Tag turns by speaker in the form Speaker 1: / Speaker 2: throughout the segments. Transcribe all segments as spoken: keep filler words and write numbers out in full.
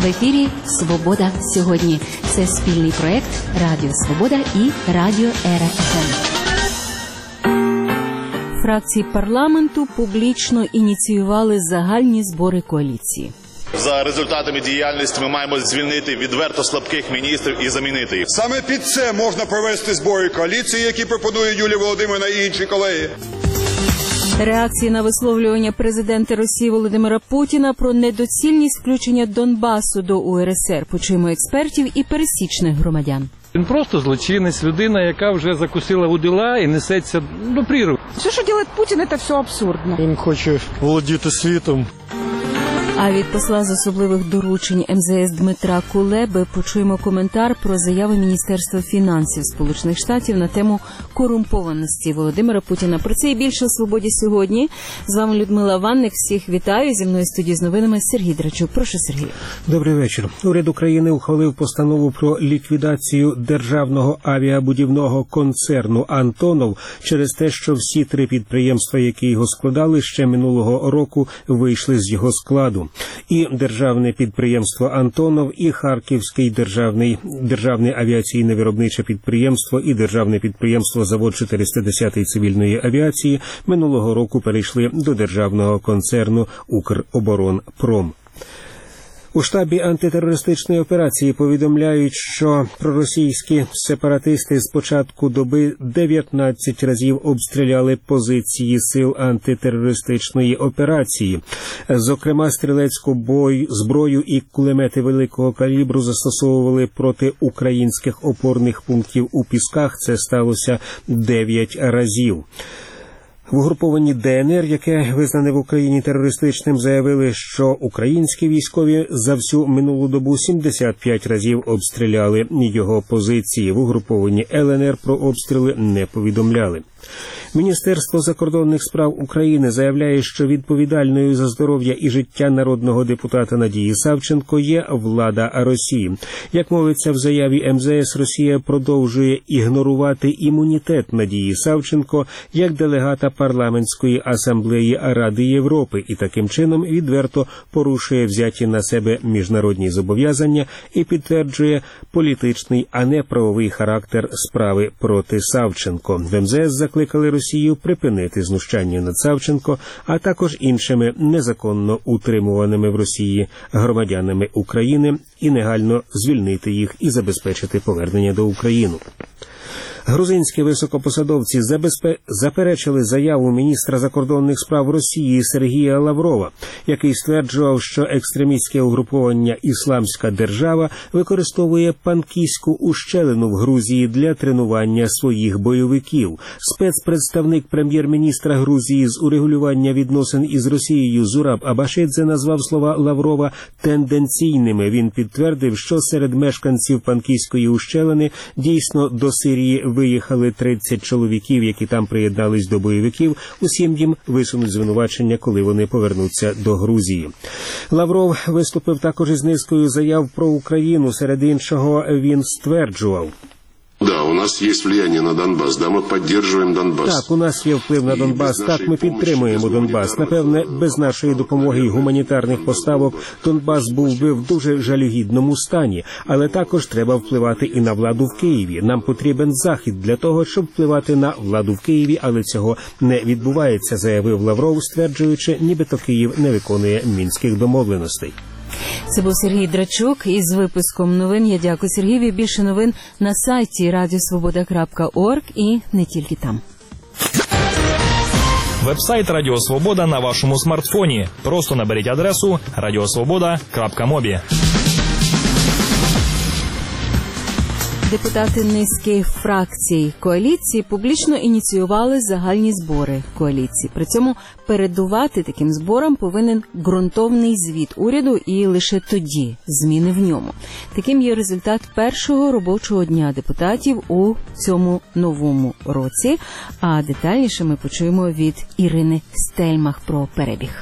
Speaker 1: В ефірі «Свобода сьогодні». Це спільний проєкт Радіо Свобода і Радіо Ера еф ем. Фракції парламенту публічно ініціювали загальні збори коаліції.
Speaker 2: За результатами діяльності ми маємо звільнити відверто слабких міністрів і замінити їх.
Speaker 3: Саме під це можна провести збори коаліції, які пропонує Юлія Володимирівна і інші колеги.
Speaker 1: Реакції на висловлювання президента Росії Володимира Путіна про недоцільність включення Донбасу до у ер ес ер. Почуємо експертів і пересічних громадян.
Speaker 4: Він просто злочинець, людина, яка вже закусила удила і несеться до прірви.
Speaker 5: Все, що робить Путін, це все абсурдно.
Speaker 6: Він хоче володіти світом.
Speaker 1: А від посла з особливих доручень ем зе ес Дмитра Кулеби почуємо коментар про заяви Міністерства фінансів Сполучених Штатів на тему корумпованості Володимира Путіна. Про це і більше у «Свободі сьогодні». З вами Людмила Ванник. Всіх вітаю. Зі мною в студії з новинами Сергій Драчук. Прошу, Сергій.
Speaker 7: Добрий вечір. Уряд України ухвалив постанову про ліквідацію державного авіабудівного концерну «Антонов» через те, що всі три підприємства, які його складали, ще минулого року вийшли з його складу. І державне підприємство «Антонов», і Харківський державний, державне авіаційне виробниче підприємство, і державне підприємство «Завод чотириста десятий цивільної авіації минулого року перейшли до державного концерну «Укроборонпром». У штабі антитерористичної операції повідомляють, що проросійські сепаратисти з початку доби дев'ятнадцять разів обстріляли позиції сил антитерористичної операції. Зокрема, стрілецьку бой, зброю і кулемети великого калібру застосовували проти українських опорних пунктів у Пісках. Це сталося дев'ять разів. В угрупованні де ен ер, яке визнане в Україні терористичним, заявили, що українські військові за всю минулу добу сімдесят п'ять разів обстріляли його позиції. В угрупованні ел ен ер про обстріли не повідомляли. Міністерство закордонних справ України заявляє, що відповідальною за здоров'я і життя народного депутата Надії Савченко є влада Росії. Як мовиться в заяві ем зе ес, Росія продовжує ігнорувати імунітет Надії Савченко як делегата парламентської асамблеї Ради Європи і таким чином відверто порушує взяті на себе міжнародні зобов'язання і підтверджує політичний, а не правовий характер справи проти Савченко. В ем зе ес закликали Росію припинити знущання над Савченко, а також іншими незаконно утримуваними в Росії громадянами України і негайно звільнити їх і забезпечити повернення до України. Грузинські високопосадовці забезпе... заперечили заяву міністра закордонних справ Росії Сергія Лаврова, який стверджував, що екстремістське угруповання «Ісламська держава» використовує Панкійську ущелину в Грузії для тренування своїх бойовиків. Спецпредставник прем'єр-міністра Грузії з урегулювання відносин із Росією Зураб Абашидзе назвав слова Лаврова тенденційними. Він підтвердив, що серед мешканців Панкійської ущелини дійсно до Сирії виїхали тридцять чоловіків, які там приєднались до бойовиків. Усім їм висунуть звинувачення, коли вони повернуться до Грузії. Лавров виступив також із низкою заяв про Україну. Серед іншого він стверджував:
Speaker 8: Да, у нас є влияння на Донбас, да, ми підтримуємо Донбас.
Speaker 7: Так, у нас є вплив на Донбас, так, ми підтримуємо Донбас. Напевне, без нашої допомоги і гуманітарних поставок Донбас був би в дуже жалюгідному стані. Але також треба впливати і на владу в Києві. Нам потрібен Захід для того, щоб впливати на владу в Києві, але цього не відбувається, заявив Лавров, стверджуючи, нібито Київ не виконує мінських домовленостей.
Speaker 1: Це був Сергій Драчук із випуском новин. Я дякую Сергієві. Більше новин на сайті радіосвобода крапка орг і не тільки там.
Speaker 9: Веб-сайт Радіо Свобода на вашому смартфоні. Просто наберіть адресу радіосвобода крапка мобі.
Speaker 1: Депутати низки фракцій коаліції публічно ініціювали загальні збори коаліції. При цьому передувати таким зборам повинен ґрунтовний звіт уряду і лише тоді зміни в ньому. Таким є результат першого робочого дня депутатів у цьому новому році. А детальніше ми почуємо від Ірини Стельмах про перебіг.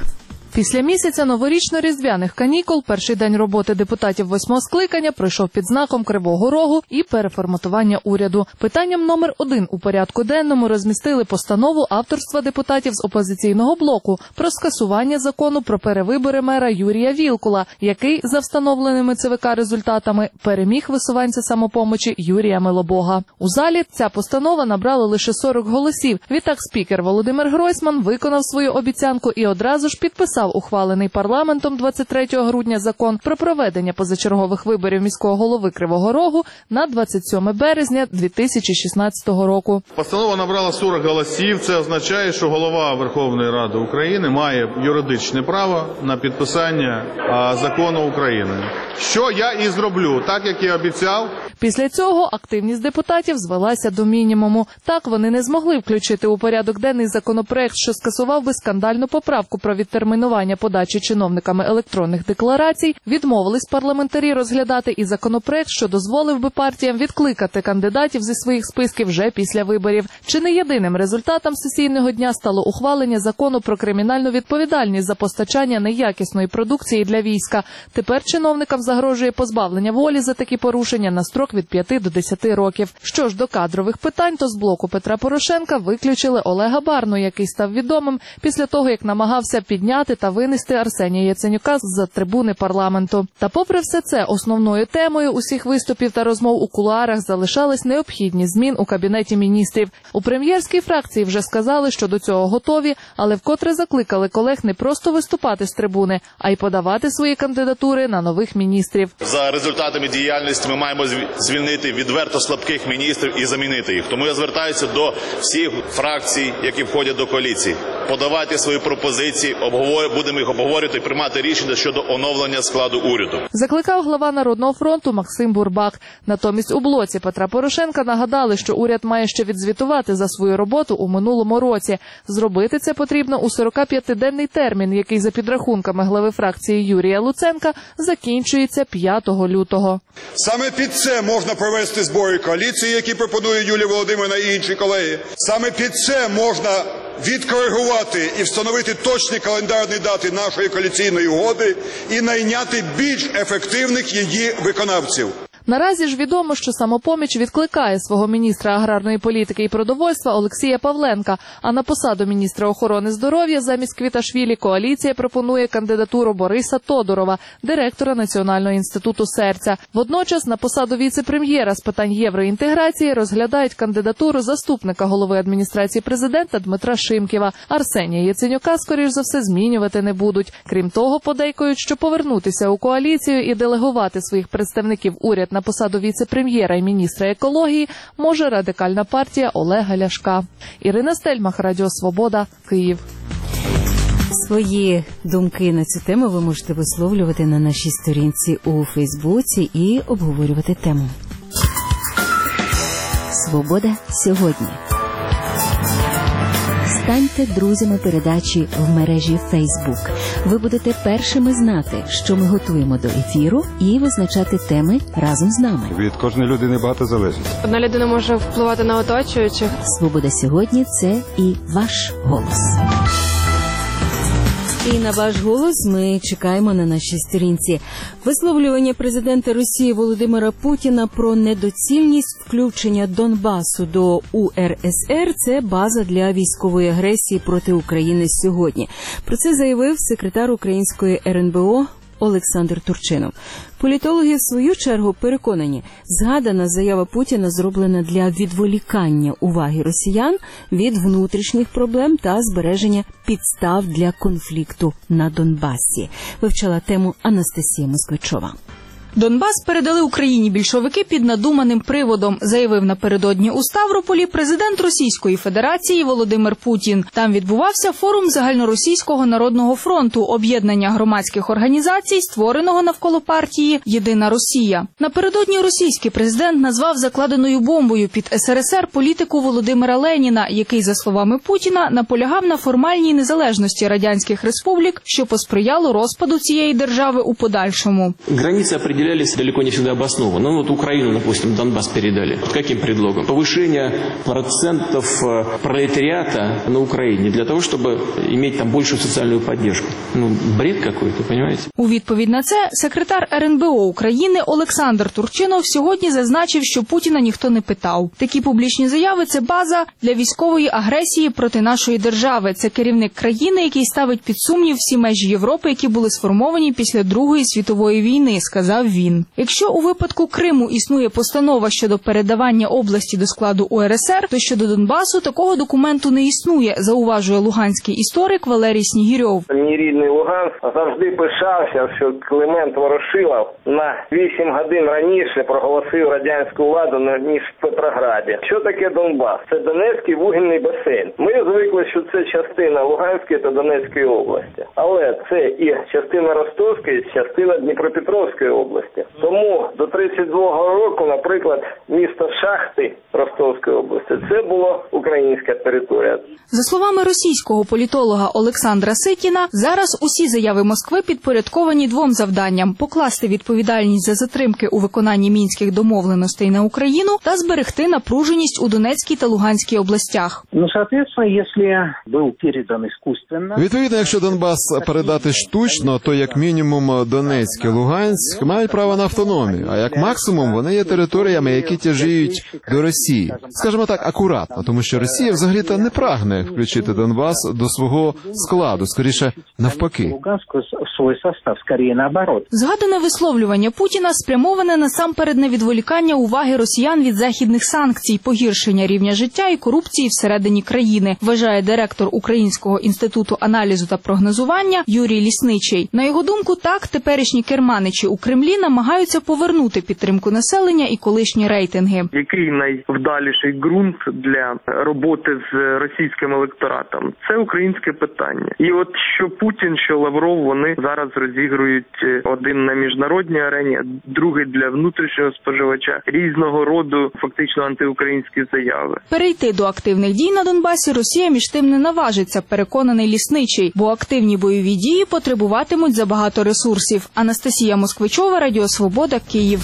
Speaker 10: Після місяця новорічно-різдвяних канікул перший день роботи депутатів восьмого скликання пройшов під знаком Кривого Рогу і переформатування уряду. Питанням номер один у порядку денному розмістили постанову авторства депутатів з опозиційного блоку про скасування закону про перевибори мера Юрія Вілкула, який, за встановленими ЦВК результатами, переміг висуванця «Самопомочі» Юрія Милобога. У залі ця постанова набрала лише сорок голосів. Відтак спікер Володимир Гройсман виконав свою обіцянку і одразу ж підписав ухвалений парламентом двадцять третього грудня закон про проведення позачергових виборів міського голови Кривого Рогу на двадцять сьоме березня дві тисячі шістнадцятого року.
Speaker 11: Постанова набрала сорок голосів. Це означає, що голова Верховної Ради України має юридичне право на підписання а, закону України. Що я і зроблю, так як і обіцяв.
Speaker 10: Після цього активність депутатів звелася до мінімуму. Так вони не змогли включити у порядок денний законопроект, що скасував би скандальну поправку про відтермінування подачі чиновниками електронних декларацій, відмовились парламентарі розглядати і законопроект, що дозволив би партіям відкликати кандидатів зі своїх списків вже після виборів. Чи не єдиним результатом сесійного дня стало ухвалення закону про кримінальну відповідальність за постачання неякісної продукції для війська. Тепер чиновникам загрожує позбавлення волі за такі порушення на строк від п'яти до десяти років. Що ж до кадрових питань, то з блоку Петра Порошенка виключили Олега Барну, який став відомим після того, як намагався підняти та винести Арсенія Яценюка з-за трибуни парламенту. Та попри все це, основною темою усіх виступів та розмов у кулуарах залишалась необхідність змін у Кабінеті міністрів. У прем'єрській фракції вже сказали, що до цього готові, але вкотре закликали колег не просто виступати з трибуни, а й подавати свої кандидатури на нових міністрів.
Speaker 2: За результатами діяльності ми маємо звільнити відверто слабких міністрів і замінити їх. Тому я звертаюся до всіх фракцій, які входять до коаліції. Подавайте свої пропозиції, будемо їх обговорювати і приймати рішення щодо оновлення складу уряду.
Speaker 10: Закликав глава Народного фронту Максим Бурбак. Натомість у блоці Петра Порошенка нагадали, що уряд має ще відзвітувати за свою роботу у минулому році. Зробити це потрібно у сорокап'ятиденний термін, який за підрахунками глави фракції Юрія Луценка закінчується п'ятого лютого.
Speaker 3: Саме під це можна провести збори коаліції, які пропонує Юлія Володимирівна і інші колеги. Саме під це можна відкоригувати і встановити точні календарні дати нашої коаліційної угоди і найняти більш ефективних її виконавців.
Speaker 10: Наразі ж відомо, що «Самопоміч» відкликає свого міністра аграрної політики і продовольства Олексія Павленка, а на посаду міністра охорони здоров'я замість Квіташвілі коаліція пропонує кандидатуру Бориса Тодурова, директора Національного інституту серця. Водночас на посаду віце-прем'єра з питань євроінтеграції розглядають кандидатуру заступника голови адміністрації президента Дмитра Шимківа. Арсенія Яценюка, скоріш за все, змінювати не будуть. Крім того, подейкують, що повернутися у коаліцію і делегувати своїх представників уряд на посаду віце-прем'єра і міністра екології може Радикальна партія Олега Ляшка. Ірина Стельмах, Радіо Свобода, Київ.
Speaker 1: Свої думки на цю тему ви можете висловлювати на нашій сторінці у Фейсбуці і обговорювати тему. Свобода сьогодні. Станьте друзями передачі в мережі Facebook. Ви будете першими знати, що ми готуємо до ефіру, і визначати теми разом з нами.
Speaker 6: Від кожної людини багато залежить.
Speaker 12: Одна людина може впливати на оточуючих.
Speaker 1: Свобода сьогодні – це і ваш голос. І на ваш голос ми чекаємо на нашій сторінці. Висловлювання президента Росії Володимира Путіна про недоцільність включення Донбасу до У Ер Ес Ер – це база для військової агресії проти України сьогодні. Про це заявив секретар української Ер Ен Бе О Олександр Турчинов. Політологи, в свою чергу, переконані, згадана заява Путіна зроблена для відволікання уваги росіян від внутрішніх проблем та збереження підстав для конфлікту на Донбасі. Вивчала тему Анастасія Москвичова.
Speaker 13: Донбас передали Україні більшовики під надуманим приводом, заявив напередодні у Ставрополі президент Російської Федерації Володимир Путін. Там відбувався форум Загальноросійського народного фронту, об'єднання громадських організацій, створеного навколо партії «Єдина Росія». Напередодні російський президент назвав закладеною бомбою під Ес Ер Ес Ер політику Володимира Леніна, який, за словами Путіна, наполягав на формальній незалежності радянських республік, що посприяло розпаду цієї держави у подальшому.
Speaker 14: Границі выделялись далеко не всегда обоснованно. Ну вот Украину, допустим, Донбасс передали. Под каким предлогом? Повышение процентов пролетариата на Украине для того, чтобы иметь там большую социальную поддержку. Ну, бред какой-то, понимаете?
Speaker 13: У відповідь на це секретар ер ен бе о України Олександр Турчинов сьогодні зазначив, що Путіна ніхто не питав. Такі публічні заяви – це база для військової агресії проти нашої держави. Це керівник країни, який ставить під сумнів всі межі Європи, які були сформовані після Другої світової війни, сказав він. Якщо у випадку Криму існує постанова щодо передавання області до складу у ер ес ер, то щодо Донбасу такого документу не існує, зауважує луганський історик Валерій Снігірьов.
Speaker 15: Мій рідний Луганськ завжди пишався, що Климент Ворошилов на вісім годин раніше проголосив радянську владу, ніж в Петрограді. Що таке Донбас? Це Донецький вугільний басейн. Ми звикли, що це частина Луганської та Донецької області. Але це і частина Ростовської, і частина Дніпропетровської області. Тому до тридцять другого року, наприклад, місто Шахти Ростовської області, це була українська територія.
Speaker 13: За словами російського політолога Олександра Ситіна, зараз усі заяви Москви підпорядковані двом завданням – покласти відповідальність за затримки у виконанні мінських домовленостей на Україну та зберегти напруженість у Донецькій та Луганській областях.
Speaker 16: Ну, соответственно, якщо був передан іскусственно...
Speaker 17: Відповідно, якщо Донбас передати штучно, то як мінімум Донецьк і Луганськ мають право на автономію, а як максимум вони є територіями, які тяжіють до Росії. Скажімо так, акуратно, тому що Росія взагалі-то не прагне включити Донбас до свого складу, скоріше навпаки.
Speaker 13: Згадане висловлювання Путіна спрямоване насамперед на відволікання уваги росіян від західних санкцій, погіршення рівня життя і корупції всередині країни, вважає директор Українського інституту аналізу та прогнозування Юрій Лісничий. На його думку, так, теперішні керманичі у Кремлі намагаються повернути підтримку населення і колишні рейтинги.
Speaker 18: Який найвдаліший ґрунт для роботи з російським електоратом? Це українське питання. І от що Путін, що Лавров, вони зараз розігрують один на міжнародній арені, другий для внутрішнього споживача, різного роду фактично антиукраїнські заяви.
Speaker 13: Перейти до активних дій на Донбасі Росія між тим не наважиться, переконаний Лісничий, бо активні бойові дії потребуватимуть забагато ресурсів. Анастасія Москвичова, Радіо Свобода, Київ.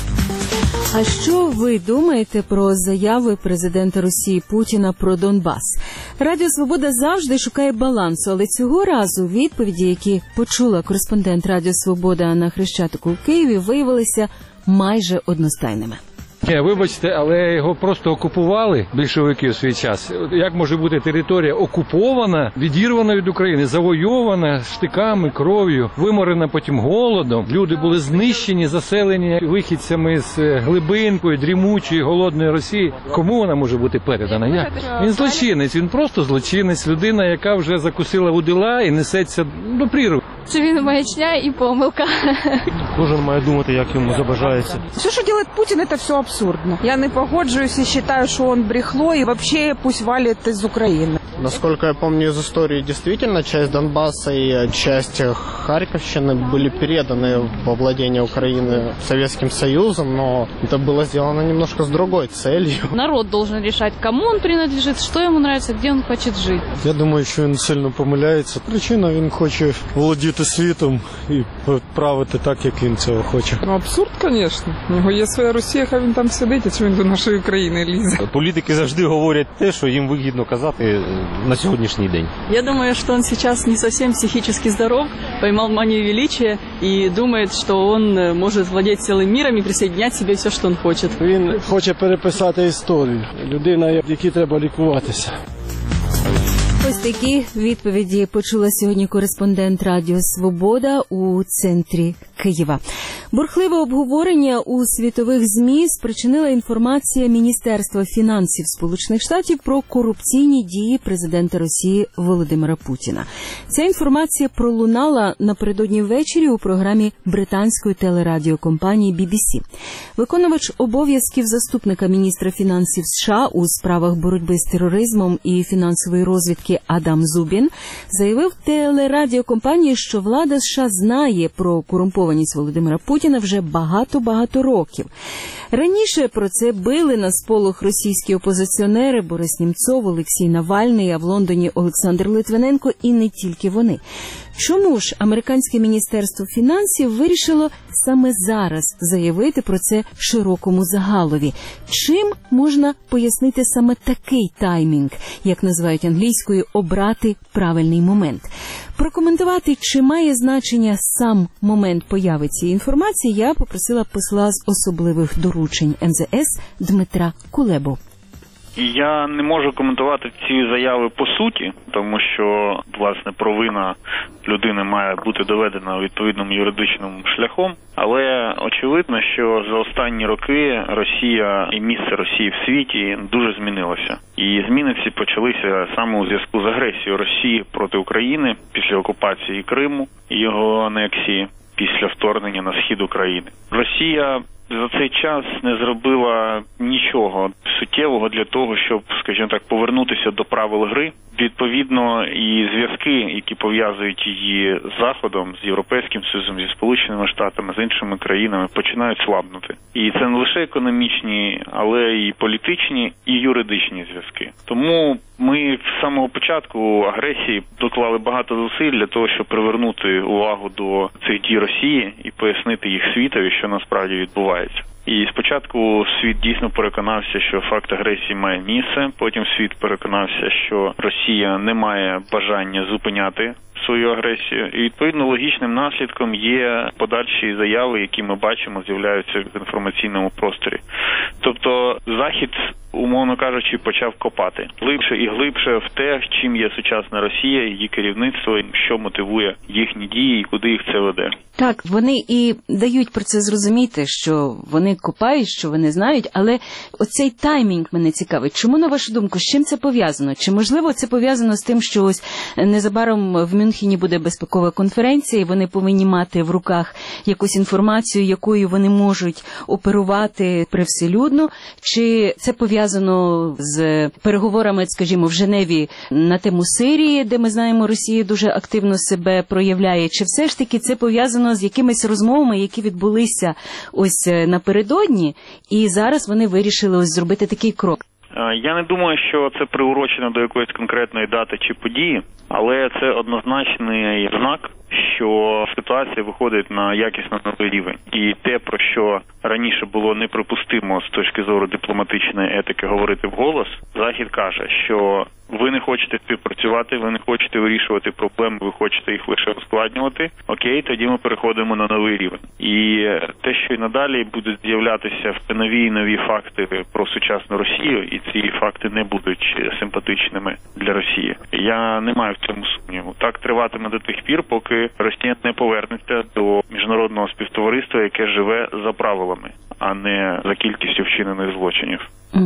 Speaker 1: А що ви думаєте про заяви президента Росії Путіна про Донбас? Радіо Свобода завжди шукає балансу, але цього разу відповіді, які почула кореспондент Радіо Свобода на Хрещатику у Києві, виявилися майже одностайними.
Speaker 4: Ні, вибачте, але його просто окупували більшовики у свій час. Як може бути територія окупована, відірвана від України, завойована штиками, кров'ю, виморена потім голодом. Люди були знищені, заселені вихідцями з глибинкою, дрімучої, голодної Росії. Кому вона може бути передана? Як? Він злочинець, він просто злочинець, людина, яка вже закусила удила і несеться до прірви.
Speaker 12: Це він маячня і помилка.
Speaker 19: Кожен має думати, як йому забажається.
Speaker 5: Все, що робить Путін, це все абсурдно. Я не погоджуюсь і вважаю, що він брехло, і взагалі пусть валить із України.
Speaker 20: Насколько я помню из истории, действительно, часть Донбасса и часть Харьковщины были переданы во владение Украины Советским Союзом, но это было сделано немножко с другой целью.
Speaker 21: Народ должен решать, кому он принадлежит, что ему нравится, где он хочет жить.
Speaker 19: Я думаю, що він сильно помиляється. Причина, він хоче володіти світом і правити так, як він цього хоче.
Speaker 5: Ну, абсурд, звісно. У нього є своя Росія, хай він там сидить, а чому він до нашої країни лізе.
Speaker 19: Політики завжди говорять те, що їм вигідно казати на сегодняшний день.
Speaker 21: Я думаю, что он сейчас не совсем психически здоров, поймал манию величия и думает, что он может владеть целым миром и присоединять себе все, что он хочет.
Speaker 19: Він хоче переписати історію. Людина, якій треба лікуватися.
Speaker 1: Ось такі відповіді почула сьогодні кореспондент Радіо Свобода у центрі Києва. Бурхливе обговорення у світових ЗМІ спричинила інформація Міністерства фінансів Сполучених Штатів про корупційні дії президента Росії Володимира Путіна. Ця інформація пролунала напередодні ввечері у програмі британської телерадіокомпанії бі бі сі. Виконувач обов'язків заступника міністра фінансів США у справах боротьби з тероризмом і фінансової розвідки Адам Зубін заявив телерадіокомпанії, що влада США знає про корумпованість Володимира Путіна вже багато-багато років. Раніше про це били на сполох російські опозиціонери Борис Німцов, Олексій Навальний, а в Лондоні Олександр Литвиненко і не тільки вони. Чому ж американське міністерство фінансів вирішило саме зараз заявити про це широкому загалові? Чим можна пояснити саме такий таймінг, як називають англійською, обрати правильний момент? Прокоментувати, чи має значення сам момент появи цієї інформації, я попросила посла з особливих доручень ем зе ес Дмитра Кулебу.
Speaker 8: Я не можу коментувати ці заяви по суті, тому що, власне, провина людини має бути доведена відповідним юридичним шляхом. Але очевидно, що за останні роки Росія і місце Росії в світі дуже змінилося. І зміни ці почалися саме у зв'язку з агресією Росії проти України після окупації Криму і його анексії, після вторгнення на схід України. Росія за цей час не зробила нічого суттєвого для того, щоб, скажімо так, повернутися до правил гри. Відповідно, і зв'язки, які пов'язують її з Заходом, з Європейським Союзом, зі Сполученими Штатами, з іншими країнами, починають слабнути. І це не лише економічні, але і політичні, і юридичні зв'язки. Тому ми з самого початку агресії доклали багато зусиль для того, щоб привернути увагу до цих дій Росії і пояснити їх світові, що насправді відбувається. І спочатку світ дійсно переконався, що факт агресії має місце, потім світ переконався, що Росія не має бажання зупиняти свою агресію. І, відповідно, логічним наслідком є подальші заяви, які ми бачимо, з'являються в інформаційному просторі. Тобто Захід, умовно кажучи, почав копати глибше і глибше в те, чим є сучасна Росія, її керівництво, що мотивує їхні дії і куди їх це веде.
Speaker 1: Так, вони і дають про це зрозуміти, що вони копають, що вони знають, але оцей таймінг мене цікавить. Чому, на вашу думку, з чим це пов'язано? Чи, можливо, це пов'язано з тим, що ось незабаром в Мюнхені буде безпекова конференція, і вони повинні мати в руках якусь інформацію, якою вони можуть оперувати привселюдно? Чи це пов'язано з переговорами, скажімо, в Женеві на тему Сирії, де ми знаємо, Росія дуже активно себе проявляє? Чи все ж таки це пов'язано з якимись розмовами, які відбулися ось напередодні, і зараз вони вирішили ось зробити такий крок?
Speaker 8: Я не думаю, що це приурочено до якоїсь конкретної дати чи події, але це однозначний знак, що ситуація виходить на якісно новий рівень. І те, про що раніше було неприпустимо з точки зору дипломатичної етики говорити вголос, Захід каже, що ви не хочете співпрацювати, ви не хочете вирішувати проблеми, ви хочете їх лише ускладнювати. Окей, тоді ми переходимо на новий рівень. І те, що і надалі будуть з'являтися нові і нові факти про сучасну Росію, і ці факти не будуть симпатичними для Росії. Я не маю в цьому сумніву. Так триватиме до тих пір, поки Росія не повернеться до міжнародного співтовариства, яке живе за правилами, а не за кількістю вчинених злочинів.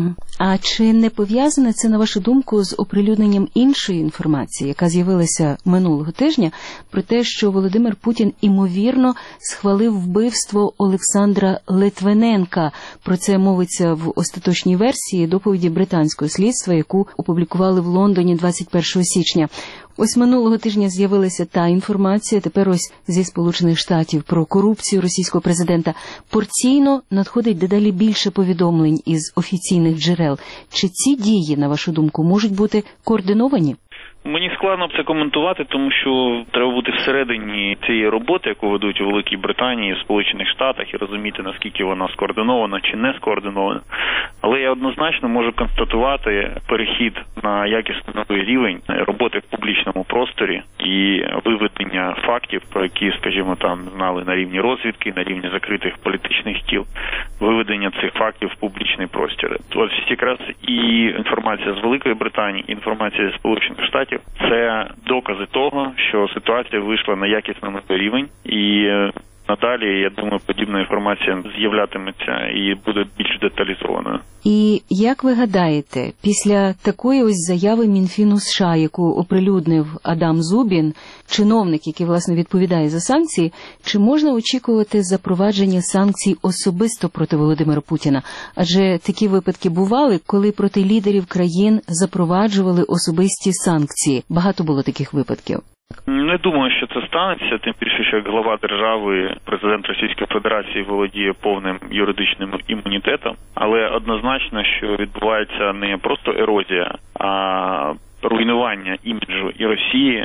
Speaker 1: А чи не пов'язане це, на вашу думку, з оприлюдненням іншої інформації, яка з'явилася минулого тижня, про те, що Володимир Путін, імовірно, схвалив вбивство Олександра Литвиненка? Про це мовиться в остаточній версії доповіді британського слідства, яку опублікували в Лондоні двадцять першого січня. Ось минулого тижня з'явилася та інформація, тепер ось зі Сполучених Штатів, про корупцію російського президента. Порційно надходить дедалі більше повідомлень із офіційних джерел. Чи ці дії, на вашу думку, можуть бути координовані?
Speaker 8: Мені складно це коментувати, тому що треба бути всередині цієї роботи, яку ведуть у Великій Британії, в Сполучених Штатах, і розуміти, наскільки вона скоординована чи не скоординована. Але я однозначно можу констатувати перехід на якісно новий рівень роботи в публічному просторі і виведення фактів, про які, скажімо, там знали на рівні розвідки, на рівні закритих політичних тіл, виведення цих фактів в публічний простір. Ось якраз і інформація з Великої Британії, і інформація з Сполучених Штатів – це докази того, що ситуація вийшла на якісно новий рівень, і надалі, я думаю, подібна інформація з'являтиметься і буде більш деталізованою.
Speaker 1: І як ви гадаєте, після такої ось заяви Мінфіну США, яку оприлюднив Адам Зубін, чиновник, який, власне, відповідає за санкції, чи можна очікувати запровадження санкцій особисто проти Володимира Путіна? Адже такі випадки бували, коли проти лідерів країн запроваджували особисті санкції. Багато було таких випадків.
Speaker 8: Не думаю, що це станеться, тим більше, що як глава держави, президент Російської Федерації володіє повним юридичним імунітетом, але однозначно, що відбувається не просто ерозія, а руйнування іміджу і Росії,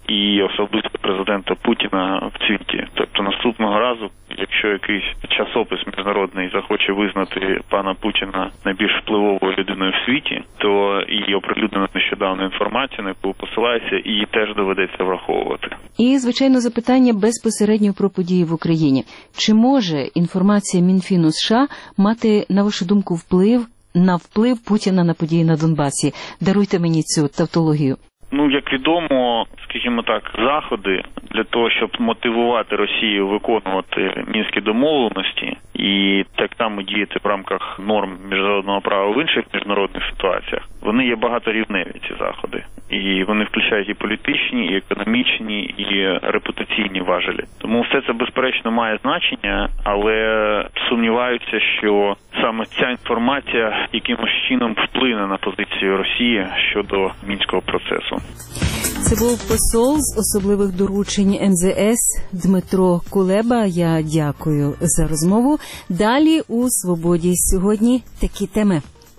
Speaker 8: і особисто президента Путіна в цвіті. Тобто наступного разу, якщо якийсь часопис міжнародний захоче визнати пана Путіна найбільш впливовою людиною в світі, то і оприлюднена нещодавно інформація, на яку посилається, її теж доведеться враховувати.
Speaker 1: І, звичайно, запитання безпосередньо про події в Україні. Чи може інформація Мінфіну США мати, на вашу думку, вплив на вплив Путіна на події на Донбасі? Даруйте мені цю тавтологію.
Speaker 8: Ну, як відомо, скажімо так, заходи для того, щоб мотивувати Росію виконувати мінські домовленості і так само діяти в рамках норм міжнародного права в інших міжнародних ситуаціях, вони є багаторівневі, ці заходи. І вони включають і політичні, і економічні, і репутаційні важелі. Тому все це, безперечно, має значення, але сумніваюся, що саме ця інформація якимось чином вплине на позицію Росії щодо мінського процесу.
Speaker 1: Це був посол з особливих доручень ем зе ес Дмитро Кулеба. Я дякую за розмову. Далі у «Свободі» сьогодні такі теми.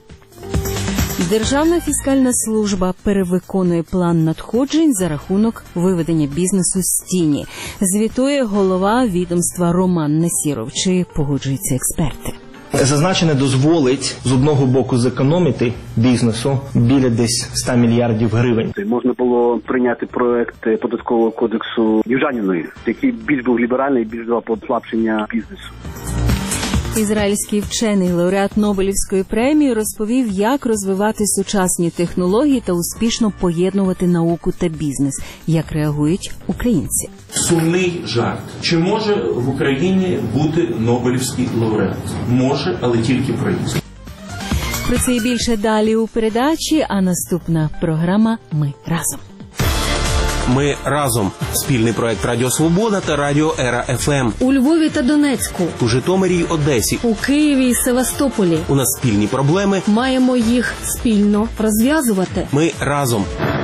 Speaker 1: Державна фіскальна служба перевиконує план надходжень за рахунок виведення бізнесу з тіні. Звітує голова відомства Роман Насіров. Чи погоджуються експерти?
Speaker 9: Зазначене дозволить з одного боку зекономити бізнесу біля десь ста мільярдів гривень.
Speaker 16: Можна було прийняти проект податкового кодексу Южаніної, який більш був ліберальний, більш давав послаблення бізнесу.
Speaker 1: Ізраїльський вчений, лауреат Нобелівської премії, розповів, як розвивати сучасні технології та успішно поєднувати науку та бізнес. Як реагують українці?
Speaker 7: Сумний жарт. Чи може в Україні бути Нобелівський лауреат? Може, але тільки проїзд.
Speaker 1: Про це і більше далі у передачі, а наступна програма «Ми разом».
Speaker 22: Ми разом. Спільний проект Радіо Свобода та Радіо Ера еф ем.
Speaker 23: У Львові та Донецьку.
Speaker 22: У Житомирі й Одесі.
Speaker 23: У Києві і Севастополі.
Speaker 22: У нас спільні проблеми.
Speaker 23: Маємо їх спільно розв'язувати.
Speaker 22: Ми разом.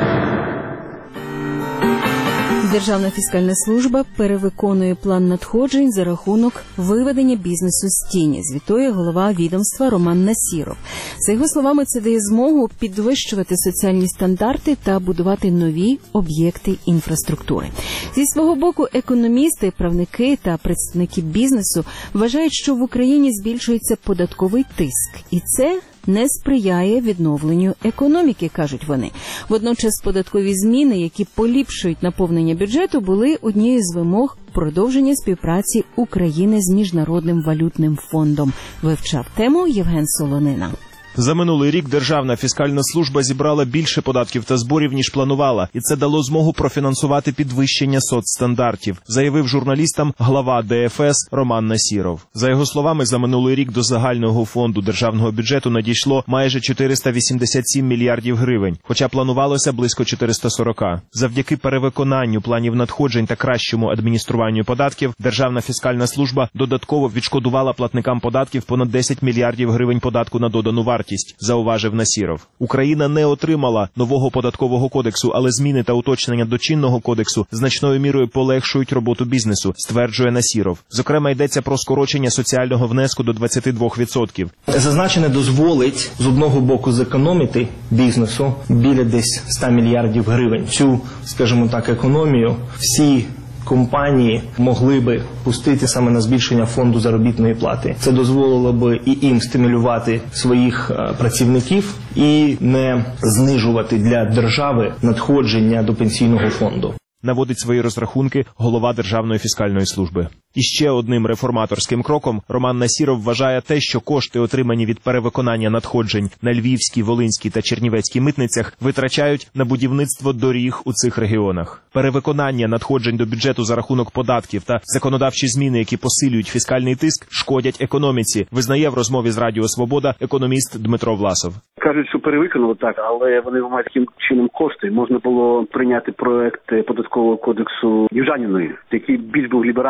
Speaker 1: Державна фіскальна служба перевиконує план надходжень за рахунок виведення бізнесу з тіні, звітує голова відомства Роман Насіров. За його словами, це дає змогу підвищувати соціальні стандарти та будувати нові об'єкти інфраструктури. Зі свого боку, економісти, правники та представники бізнесу вважають, що в Україні збільшується податковий тиск. І це не сприяє відновленню економіки, кажуть вони. Водночас податкові зміни, які поліпшують наповнення бюджету, були однією з вимог продовження співпраці України з Міжнародним валютним фондом. Вивчав тему Євген Солонина.
Speaker 24: За минулий рік Державна фіскальна служба зібрала більше податків та зборів, ніж планувала, і це дало змогу профінансувати підвищення соцстандартів, заявив журналістам глава де еф ес Роман Насіров. За його словами, за минулий рік до загального фонду державного бюджету надійшло майже чотириста вісімдесят сім мільярдів гривень, хоча планувалося близько чотириста сорок. Завдяки перевиконанню планів надходжень та кращому адмініструванню податків, Державна фіскальна служба додатково відшкодувала платникам податків понад десять мільярдів гривень податку на додану вартість. Зауважив Насіров. Україна не отримала нового податкового кодексу, але зміни та уточнення до чинного кодексу значною мірою полегшують роботу бізнесу, стверджує Насіров. Зокрема, йдеться про скорочення соціального внеску до двадцять два відсотки.
Speaker 9: Зазначене дозволить з одного боку зекономити бізнесу біля десь ста мільярдів гривень. Цю, скажімо так, економію всі компанії могли би пустити саме на збільшення фонду заробітної плати. Це дозволило би і їм стимулювати своїх працівників і не знижувати для держави надходження до пенсійного фонду.
Speaker 24: Наводить свої розрахунки голова Державної фіскальної служби. І ще одним реформаторським кроком Роман Насіров вважає те, що кошти, отримані від перевиконання надходжень на Львівській, Волинській та Чернівецькій митницях, витрачають на будівництво доріг у цих регіонах. Перевиконання надходжень до бюджету за рахунок податків та законодавчі зміни, які посилюють фіскальний тиск, шкодять економіці, визнає в розмові з Радіо Свобода економіст Дмитро Власов.
Speaker 16: Кажуть, що перевиконали так, але вони мають таким чином кошти. Можна було прийняти проект податкового кодексу Южаніної, який більш був ліберальний, більш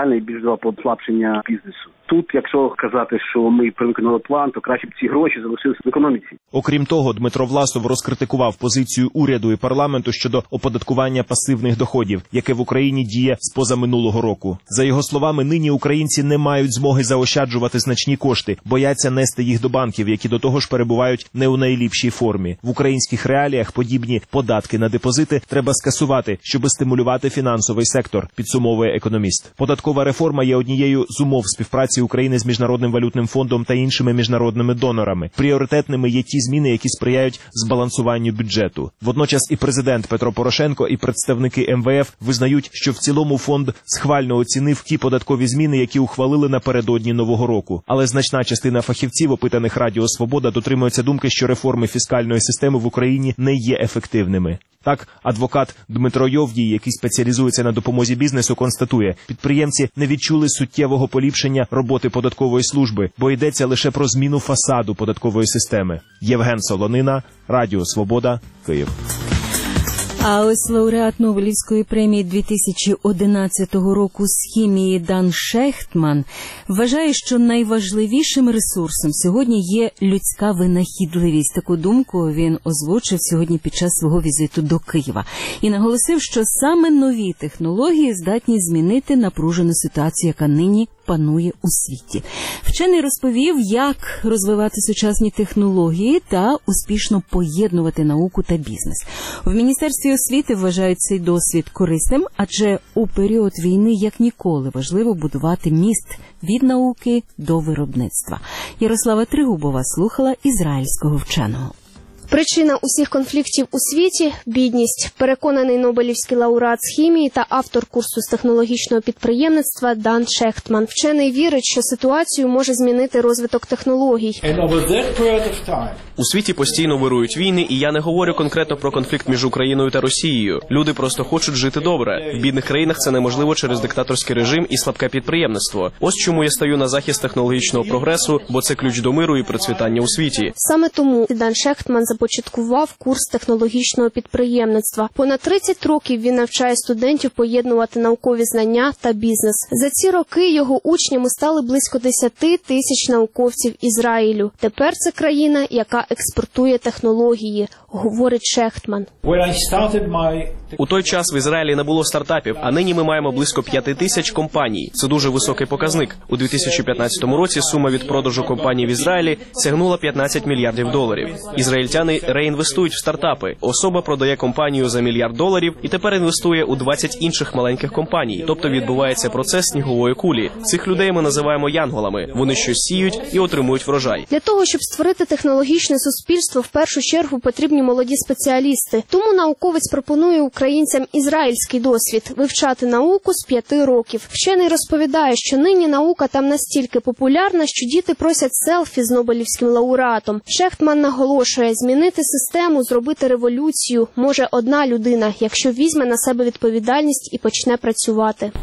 Speaker 16: до послаблення бізнесу. Тут, якщо казати, що ми виконали план, то краще б ці гроші залишилися в економіці.
Speaker 24: Окрім того, Дмитро Власов розкритикував позицію уряду і парламенту щодо оподаткування пасивних доходів, яке в Україні діє з позаминулого року. За його словами, нині українці не мають змоги заощаджувати значні кошти, бояться нести їх до банків, які до того ж перебувають не у найліпшій формі. В українських реаліях подібні податки на депозити треба скасувати, щоби стимулювати фінансовий сектор, підсумовує економіст. Податкова реформа є однією з умов співпраці України з Міжнародним валютним фондом та іншими міжнародними донорами. Пріоритетними є ті зміни, які сприяють збалансуванню бюджету. Водночас і президент Петро Порошенко, і представники ем ве еф визнають, що в цілому фонд схвально оцінив ті податкові зміни, які ухвалили напередодні Нового року. Але значна частина фахівців, опитаних Радіо Свобода, дотримується думки, що реформи фіскальної системи в Україні не є ефективними. Так, адвокат Дмитро Йовдій, який спеціалізується на допомозі бізнесу, констатує, підприємці не відчули суттєвого поліпшення роботи податкової служби, бо йдеться лише про зміну фасаду податкової системи. Євген Солонина, Радіо Свобода, Київ.
Speaker 1: А ось лауреат Нобелівської премії дві тисячі одинадцятого року з хімії Дан Шехтман вважає, що найважливішим ресурсом сьогодні є людська винахідливість. Таку думку він озвучив сьогодні під час свого візиту до Києва. І наголосив, що саме нові технології здатні змінити напружену ситуацію, яка нині панує у світі. Вчений розповів, як розвивати сучасні технології та успішно поєднувати науку та бізнес. В Міністерстві освіти вважають цей досвід корисним, адже у період війни як ніколи важливо будувати міст від науки до виробництва. Ярослава Тригубова слухала ізраїльського вченого.
Speaker 2: Причина усіх конфліктів у світі – бідність, переконаний Нобелівський лауреат з хімії та автор курсу з технологічного підприємництва Дан Шехтман. Вчений вірить, що ситуацію може змінити розвиток технологій.
Speaker 3: У світі постійно вирують війни, і я не говорю конкретно про конфлікт між Україною та Росією. Люди просто хочуть жити добре. В бідних країнах це неможливо через диктаторський режим і слабке підприємництво. Ось чому я стаю на захист технологічного прогресу, бо це ключ до миру і процвітання у світі.
Speaker 2: Саме тому Дан Шехтман започаткував курс технологічного підприємництва. Понад тридцять років він навчає студентів поєднувати наукові знання та бізнес. За ці роки його учнями стали близько десяти тисяч науковців Ізраїлю. Тепер це країна, яка експортує технології, говорить Шехтман.
Speaker 3: У той час в Ізраїлі не було стартапів, а нині ми маємо близько п'яти тисяч компаній. Це дуже високий показник. У дві тисячі п'ятнадцятому році сума від продажу компаній в Ізраїлі сягнула п'ятнадцять мільярдів доларів. Ізраїльтяни реінвестують в стартапи. Особа продає компанію за мільярд доларів і тепер інвестує у двадцять інших маленьких компаній. Тобто відбувається процес снігової кулі. Цих людей ми називаємо янголами. Вони щось сіють і отримують врожай.
Speaker 2: Для того, щоб створити технологічне суспільство, в першу чергу потрібні молоді спеціалісти. Тому науковець пропонує українцям ізраїльський досвід – вивчати науку з п'яти років. Вчений розповідає, що нині наука там настільки популярна, що діти просять селфі з Нобелівським лауреатом. Шехтман наголошує, змінити систему, зробити революцію може одна людина, якщо візьме на себе відповідальність і почне працювати.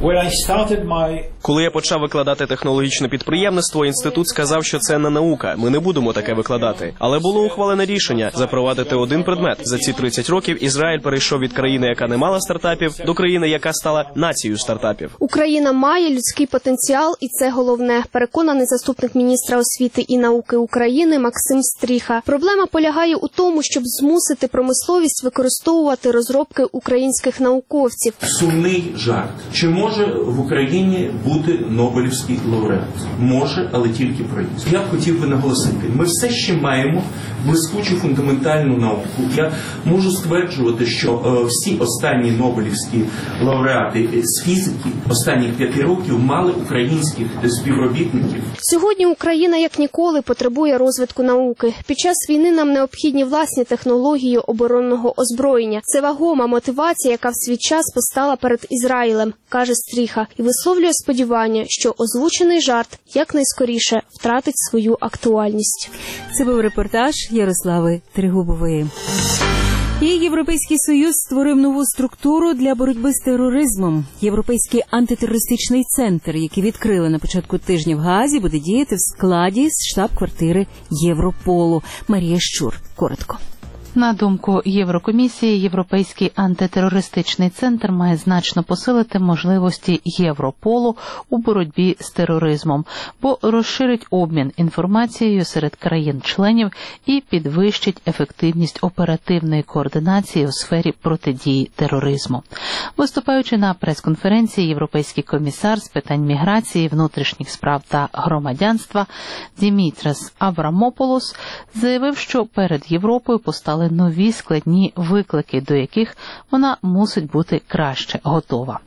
Speaker 3: Коли я почав викладати технологічне підприємництво, інститут сказав, що це не наука, ми не будемо таке викладати. Але було ухвалене рішення запровадити один предмет. За ці тридцять років Ізраїль перейшов від країни, яка не мала стартапів, до країни, яка стала нацією стартапів.
Speaker 2: Україна має людський потенціал, і це головне, переконаний заступник міністра освіти і науки України Максим Стріха. Проблема полягає у тому, щоб змусити промисловість використовувати розробки українських науковців.
Speaker 7: Сумний жарт. Чи може в Україні бути Нобелівський лауреат? Може, але тільки проїзд. Я б хотів би наголосити, ми все ще маємо блискучу фундаментальну науку. Я можу стверджувати, що е, всі останні Нобелівські лауреати з фізики останніх п'яти років мали українських співробітників.
Speaker 2: Сьогодні Україна як ніколи потребує розвитку науки. Під час війни нам необхідні власні технології оборонного озброєння. Це вагома мотивація, яка в свій час постала перед Ізраїлем, каже Стріха, і висловлює сподівання, що озвучений жарт якнайскоріше втратить свою актуальність.
Speaker 1: Це був репортаж Ярослави Тригубової. І Європейський Союз створив нову структуру для боротьби з тероризмом. Європейський антитерористичний центр, який відкрили на початку тижня в Гаазі, буде діяти в складі з штаб-квартири Європолу. Марія Щур. Коротко.
Speaker 6: На думку Єврокомісії, Європейський антитерористичний центр має значно посилити можливості Європолу у боротьбі з тероризмом, бо розширить обмін інформацією серед країн-членів і підвищить ефективність оперативної координації у сфері протидії тероризму. Виступаючи на прес-конференції, Європейський комісар з питань міграції, внутрішніх справ та громадянства Дімітрос Аврамополос заявив, що перед Європою постали нові складні виклики, до яких вона мусить бути краще готова.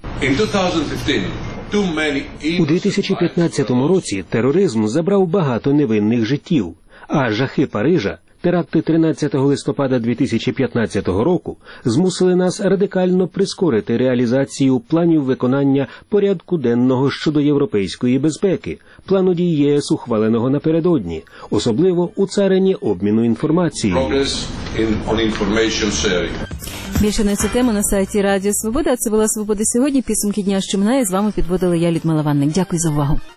Speaker 10: У дві тисячі п'ятнадцятому році тероризм забрав багато невинних життів, а жахи Парижа, теракти тринадцятого листопада дві тисячі п'ятнадцятого року змусили нас радикально прискорити реалізацію планів виконання порядку денного щодо європейської безпеки, плану дій ЄС, ухваленого напередодні, особливо у царині обміну інформацією.
Speaker 1: Більше на цю тему на сайті Радіо Свобода. Це була «Свобода сьогодні». Підсумки дня, що минає. З вами підводила я, Людмила Ванник. Дякую за увагу.